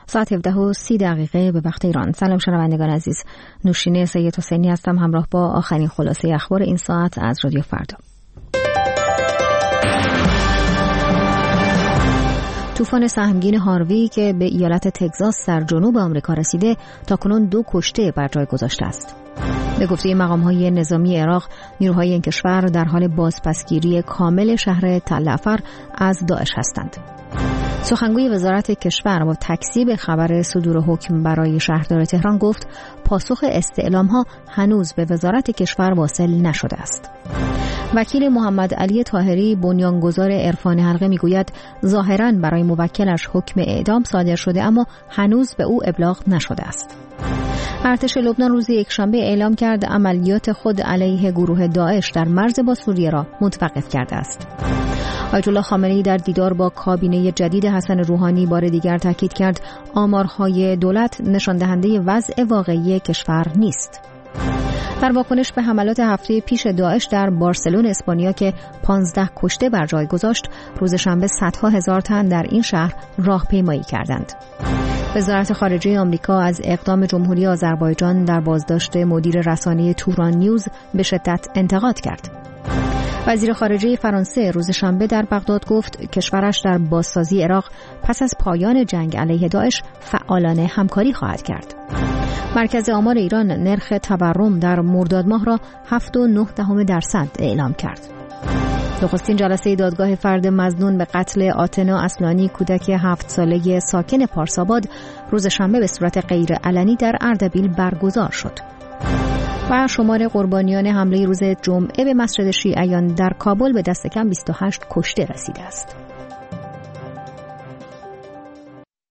ساعت 17:30 به وقت ایران. سلام شنوندگان عزیز، نوشین سید حسینی هستم همراه با آخرین خلاصه اخبار این ساعت از رادیو فردا. طوفان سهمگین هاروی که به ایالت تگزاس در جنوب آمریکا رسیده تاکنون 2 کشته بر جای گذاشته است. به گفته مقام‌های نظامی عراق، نیروهای این کشور در حال بازپسگیری کامل شهر تل عفر از داعش هستند. سخنگوی وزارت کشور با تکذیب خبر صدور حکم برای شهردار تهران گفت پاسخ استعلام‌ها هنوز به وزارت کشور واصل نشده است. وکیل محمد علی طاهری بنیانگذار عرفان حلقه میگوید ظاهراً برای موکلش حکم اعدام صادر شده اما هنوز به او ابلاغ نشده است. ارتش لبنان روز یکشنبه اعلام کرد عملیات خود علیه گروه داعش در مرز با سوریه را متوقف کرده است. آیت الله خامنه‌ای در دیدار با کابینه جدید حسن روحانی بار دیگر تاکید کرد آمارهای دولت نشان دهنده وضع واقعی کشور نیست. در واکنش به حملات هفته پیش داعش در بارسلون اسپانیا که 15 کشته بر جای گذاشت، روز شنبه صدها هزار تن در این شهر راهپیمایی کردند. وزارت خارجه آمریکا از اقدام جمهوری آذربایجان در بازداشت مدیر رسانه توران نیوز به شدت انتقاد کرد. وزیر خارجه فرانسه روز شنبه در بغداد گفت کشورش در بازسازی عراق پس از پایان جنگ علیه داعش فعالانه همکاری خواهد کرد. مرکز آمار ایران نرخ تورم در مرداد ماه را 7.9% اعلام کرد. نخستین جلسه دادگاه فرد مظنون به قتل آتنا اصلانی کودک 7 ساله ساکن پارساباد روز شنبه به صورت غیر علنی در اردبیل برگزار شد. و شمار قربانیان حمله روز جمعه به مسجد شیعیان در کابل به دست کم 28 کشته رسیده است.